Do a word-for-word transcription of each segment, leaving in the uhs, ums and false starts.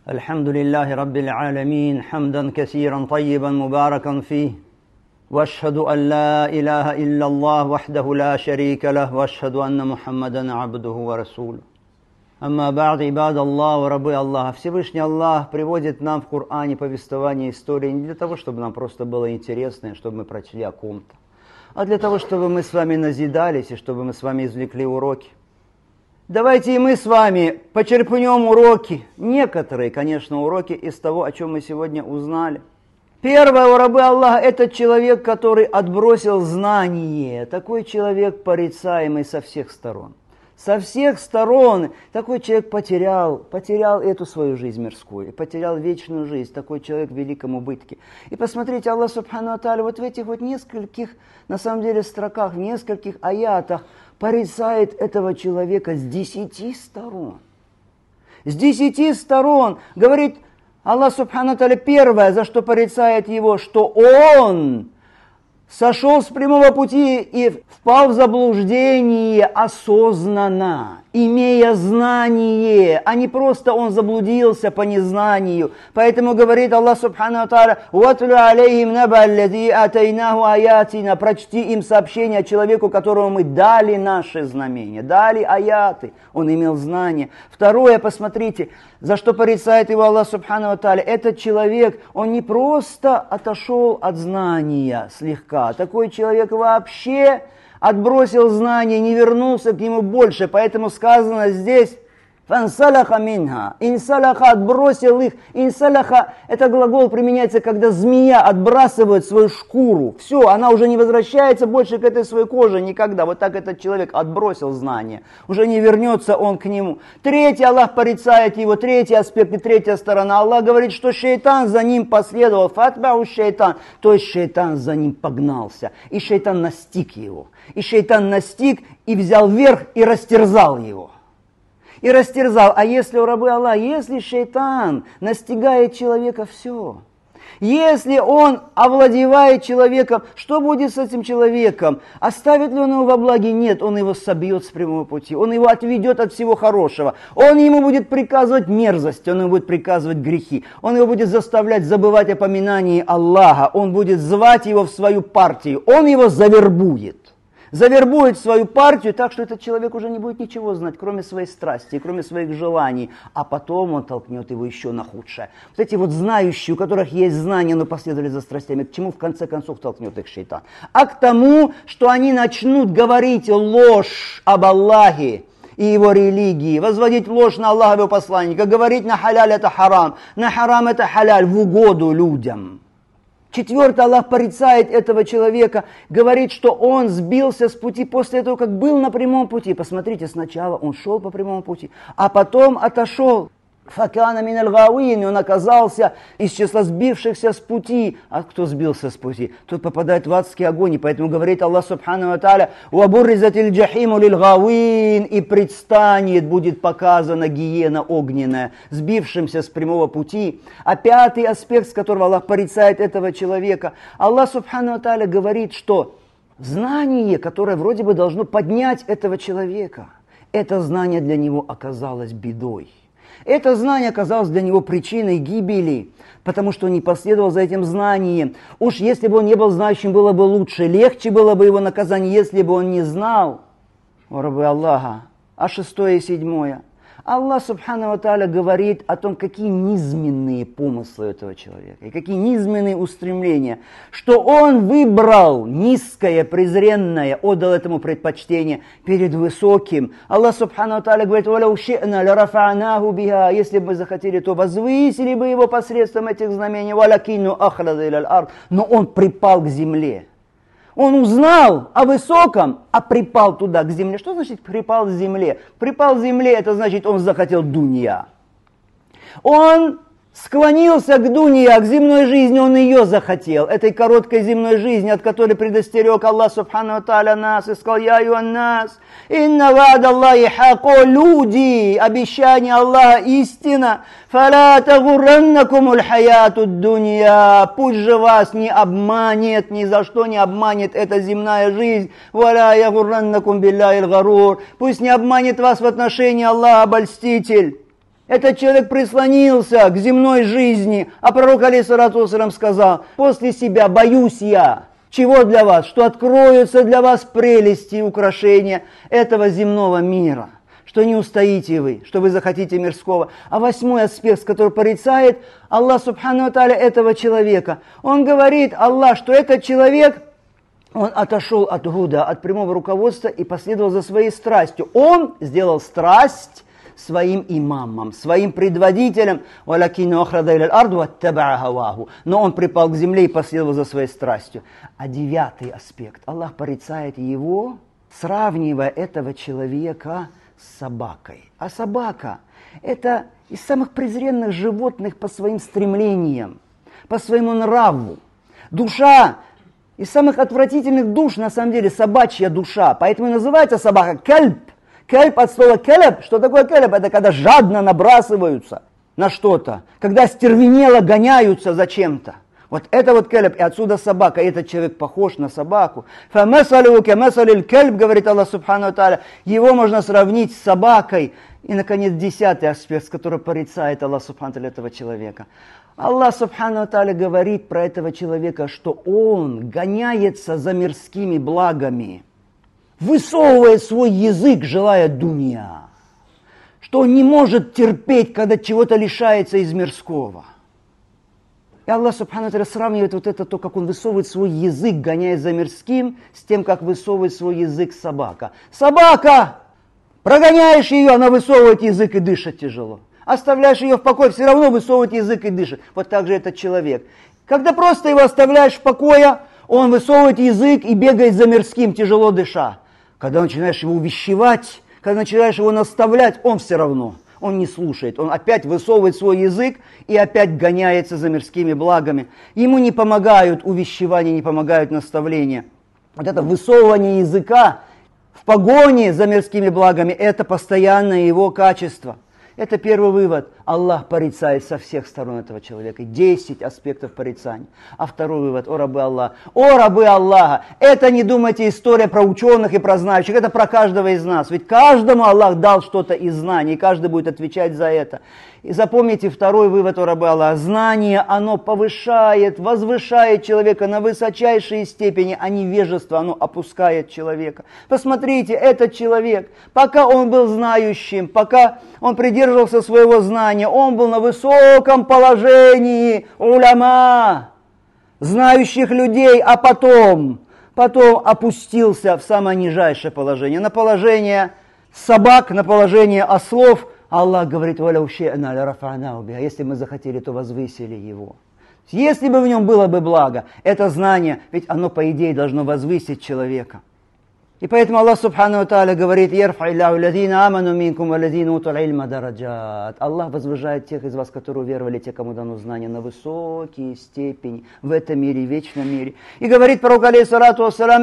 الحمد لله رب العالمين حمدا كثيرا طيبا مباركا فيه واشهد ان لا اله الا الله وحده لا شريك له واشهد ان محمدا عبده ورسوله. Амма ба'д, ибад Аллах, рабы Аллаха. Всевышний Аллах приводит нам в Коране повествование истории не для того, чтобы нам просто было интересно, чтобы мы прочли о ком-то, а для того, чтобы мы с вами назидались и чтобы мы с вами извлекли уроки. Давайте и мы с вами почерпнем уроки, некоторые, конечно, уроки из того, о чем мы сегодня узнали. Первое, у рабы Аллаха, это человек, который отбросил знание. Такой человек порицаемый со всех сторон. Со всех сторон такой человек потерял, потерял эту свою жизнь мирскую, потерял вечную жизнь, такой человек в великом убытке. И посмотрите, Аллах Субхану ва Тааля вот в этих вот нескольких, на самом деле, строках, в нескольких аятах порицает этого человека с десяти сторон. С десяти сторон, говорит Аллах Субхану ва Тааля, первое, за что порицает его, что он сошел с прямого пути и впал в заблуждение осознанно, имея знание, а не просто он заблудился по незнанию. Поэтому говорит Аллах Субхану ва Тааля: «Ватлю алейхим наба аллази атайнаху аятина», прочти им сообщение человеку, которому мы дали наши знамения, дали аяты, он имел знание. Второе, посмотрите, за что порицает его Аллах Субхану ва Тааля. Этот человек, он не просто отошел от знания слегка, такой человек вообще отбросил знания, не вернулся к нему больше. Поэтому сказано здесь: «Фансалаха минха». Инсалаха, отбросил их. Инсалаха, это глагол применяется, когда змея отбрасывает свою шкуру. Все, она уже не возвращается больше к этой своей коже никогда. Вот так этот человек отбросил знания. Уже не вернется он к нему. Третий, Аллах порицает его. Третий аспект и третья сторона. Аллах говорит, что шейтан за ним последовал. Фатбау шейтан. То есть шейтан за ним погнался. И шейтан настиг его. И шейтан настиг и взял верх и растерзал его. И растерзал. А если у рабы Аллаха, если шейтан настигает человека, все. Если он овладевает человеком, что будет с этим человеком? Оставит ли он его во благе? Нет, он его собьет с прямого пути. Он его отведет от всего хорошего. Он ему будет приказывать мерзость, он ему будет приказывать грехи. Он его будет заставлять забывать о поминании Аллаха. Он будет звать его в свою партию. Он его завербует. Завербует свою партию так, что этот человек уже не будет ничего знать, кроме своей страсти, кроме своих желаний. А потом он толкнет его еще на худшее. Вот эти вот знающие, у которых есть знания, но последовали за страстями, к чему в конце концов толкнет их шейтан? А к тому, что они начнут говорить ложь об Аллахе и его религии, возводить ложь на Аллаха и его посланника, говорить на халяль это харам, на харам это халяль, в угоду людям. Четвертое, Аллах порицает этого человека, говорит, что он сбился с пути после того, как был на прямом пути. Посмотрите, сначала он шел по прямому пути, а потом отошел. Факана миналь гауин, он оказался из числа сбившихся с пути. А кто сбился с пути? Тот попадает в адский огонь. И поэтому говорит Аллах Субхану ва Тааля: «Уабурризатиль джахиму лиль гауин», и предстанет, будет показана гиена огненная, сбившимся с прямого пути. А пятый аспект, с которого Аллах порицает этого человека, Аллах Субхану ва Тааля говорит, что знание, которое вроде бы должно поднять этого человека, это знание для него оказалось бедой. Это знание оказалось для него причиной гибели, потому что он не последовал за этим знанием. Уж если бы он не был знающим, было бы лучше, легче было бы его наказание, если бы он не знал. О, рабы Аллаха. А шестое и седьмое. Аллах Субхану ва Тааля говорит о том, какие низменные помыслы этого человека, и какие низменные устремления, что он выбрал низкое, презренное, отдал этому предпочтение перед высоким. Аллах Субхану ва Тааля говорит: «Валяу ши'на ларафа'наху биха», если бы мы захотели, то возвысили бы его посредством этих знамений, «Валякинну ахлада иляль ард», но он припал к земле. Он узнал о высоком, а припал туда, к земле. Что значит припал к земле? Припал к земле, это значит, он захотел дунья. Он склонился к дунья, к земной жизни, он ее захотел. Этой короткой земной жизни, от которой предостерег Аллах Субхану ва Тааля нас, и сказал: «Я юан нас, инна ва'д Аллахи хако», люди, обещание Аллаха истина, «фаля тагурраннакумуль хаятуд дунья», пусть же вас не обманет, ни за что не обманет эта земная жизнь, «валя ягурраннакум билляхил гарур», пусть не обманет вас в отношении Аллаха обольститель. Этот человек прислонился к земной жизни, а пророк алейхиссалату вассалям сказал: после себя боюсь я. Чего для вас? Что откроются для вас прелести и украшения этого земного мира. Что не устоите вы, что вы захотите мирского. А восьмой аспект, который порицает Аллах субхану ва тааля этого человека. Он говорит, Аллах, что этот человек, он отошел от гуда, от прямого руководства и последовал за своей страстью. Он сделал страсть своим имамом, своим предводителем, но он припал к земле и последовал за своей страстью. А девятый аспект. Аллах порицает его, сравнивая этого человека с собакой. А собака – это из самых презренных животных по своим стремлениям, по своему нраву. Душа из самых отвратительных душ, на самом деле, собачья душа. Поэтому и называется собака кальб. Кальб от слова калеб. Что такое калеб? Это когда жадно набрасываются на что-то, когда стервенело гоняются за чем-то. Вот это вот калеб, и отсюда собака. И этот человек похож на собаку. فَمَثَلُهُ كَمَثَلِ الْكَلْبِ, говорит Аллах субхану ва тааля. Его можно сравнить с собакой. И, наконец, десятый аспект, который порицает Аллах субхану ва тааля этого человека. Аллах субхану ва тааля говорит про этого человека, что он гоняется за мирскими благами, высовывает свой язык, желая дунья, что он не может терпеть, когда чего-то лишается из мирского. И Аллах субхану ва тааля сравнивает вот это, то, как он высовывает свой язык, гоняясь за мирским, с тем, как высовывает свой язык собака. Собака! Прогоняешь ее, она высовывает язык и дышит тяжело. Оставляешь ее в покое, все равно высовывает язык и дышит. Вот так же этот человек. Когда просто его оставляешь в покое, он высовывает язык и бегает за мирским, тяжело дыша. Когда начинаешь его увещевать, когда начинаешь его наставлять, он все равно, он не слушает. Он опять высовывает свой язык и опять гоняется за мирскими благами. Ему не помогают увещевания, не помогают наставления. Вот это высовывание языка в погоне за мирскими благами, это постоянное его качество. Это первый вывод. Аллах порицает со всех сторон этого человека. Десять аспектов порицания. А второй вывод. О рабы Аллаха. О рабы Аллаха. Это не думайте история про ученых и про знающих. Это про каждого из нас. Ведь каждому Аллах дал что-то из знаний. И каждый будет отвечать за это. И запомните второй вывод, о рабы Аллаха. Знание, оно повышает, возвышает человека на высочайшие степени, а невежество, оно опускает человека. Посмотрите, этот человек, пока он был знающим, пока он придерживался своего знания, он был на высоком положении уляма, знающих людей, а потом, потом опустился в самое нижайшее положение, на положение собак, на положение ослов. Аллах говорит: если мы захотели, то возвысили его. Если бы в нем было бы благо, это знание, ведь оно, по идее, должно возвысить человека. И поэтому Аллах субхану ва тааля говорит: Аллах возвышает тех из вас, которые уверовали, те, кому дано знание, на высокие степени в этом мире, в вечном мире. И говорит пророк алейхиссалату вассалам: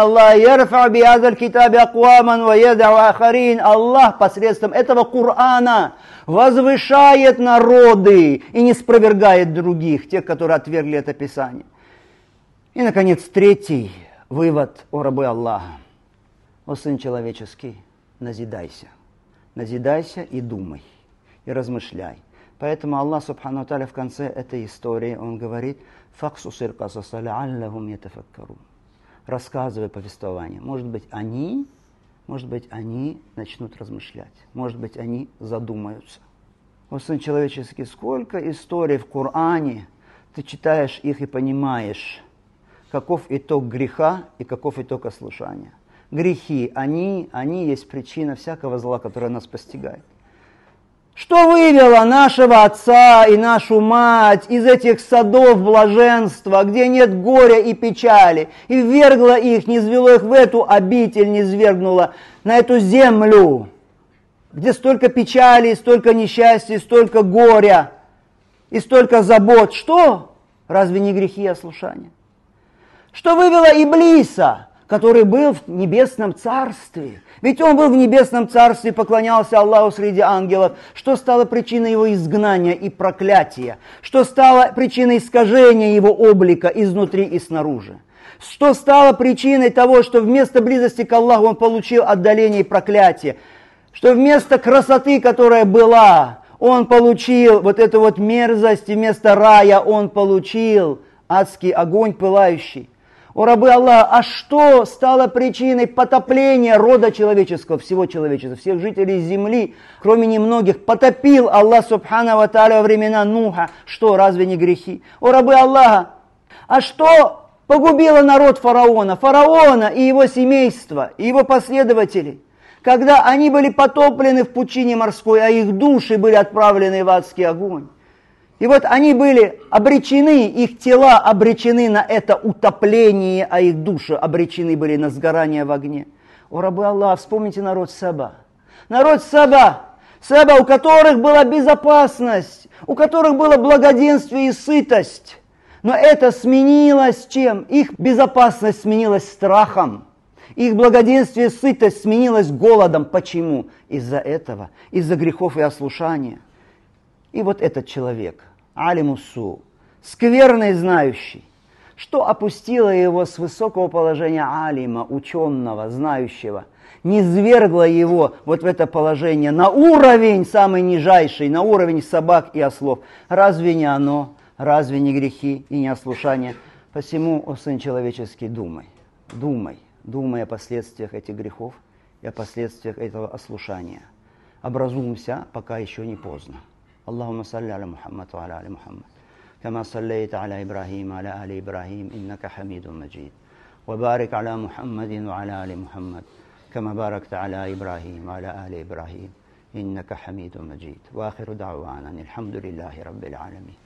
Аллах посредством этого Корана возвышает народы и не спровергает других, тех, которые отвергли это Писание. И, наконец, третий вывод, о рабы Аллаха. О сын человеческий, назидайся. Назидайся и думай, и размышляй. Поэтому Аллах субхану ва тааля в конце этой истории, он говорит: «Факсусир касаса ла'аллахум ятафаккарун». Рассказывай повествование. Может быть, они, может быть, они начнут размышлять. Может быть, они задумаются. О сын человеческий, сколько историй в Коране, ты читаешь их и понимаешь, каков итог греха и каков итог ослушания. Грехи, они, они есть причина всякого зла, которое нас постигает. Что вывело нашего отца и нашу мать из этих садов блаженства, где нет горя и печали, и ввергло их, низвело их в эту обитель, низвергнуло на эту землю, где столько печали, столько несчастья, столько горя и столько забот? Что? Разве не грехи и ослушания? Что вывело Иблиса, который был в небесном царстве? Ведь он был в небесном царстве, поклонялся Аллаху среди ангелов. Что стало причиной его изгнания и проклятия? Что стало причиной искажения его облика изнутри и снаружи? Что стало причиной того, что вместо близости к Аллаху он получил отдаление и проклятие? Что вместо красоты, которая была, он получил вот эту вот мерзость, и вместо рая он получил адский огонь пылающий. О рабы Аллаха, а что стало причиной потопления рода человеческого, всего человечества, всех жителей земли, кроме немногих, потопил Аллах Субхану ва Тааля во времена Нуха? Что, разве не грехи? О рабы Аллаха, а что погубило народ фараона, фараона и его семейство, и его последователей, когда они были потоплены в пучине морской, а их души были отправлены в адский огонь? И вот они были обречены, их тела обречены на это утопление, а их души обречены были на сгорание в огне. О рабы Аллаха, вспомните народ Саба. Народ Саба, Саба, у которых была безопасность, у которых было благоденствие и сытость. Но это сменилось чем? Их безопасность сменилась страхом. Их благоденствие и сытость сменилась голодом. Почему? Из-за этого, из-за грехов и ослушания. И вот этот человек, алимуссу, скверный знающий, что опустило его с высокого положения алима, ученого, знающего, низвергла его вот в это положение на уровень самый нижайший, на уровень собак и ослов. Разве не оно, разве не грехи и не ослушание? Посему, о сын человеческий, думай, думай, думай о последствиях этих грехов и о последствиях этого ослушания. Образумся, пока еще не поздно. اللهم صل على محمد وعلى آل محمد كما صليت على إبراهيم وعلى آل إبراهيم إنك حميد مجيد وبارك على محمد وعلى آل محمد كما باركت على إبراهيم وعلى آل إبراهيم إنك حميد مجيد وآخر دعوانا الحمد لله رب العالمين.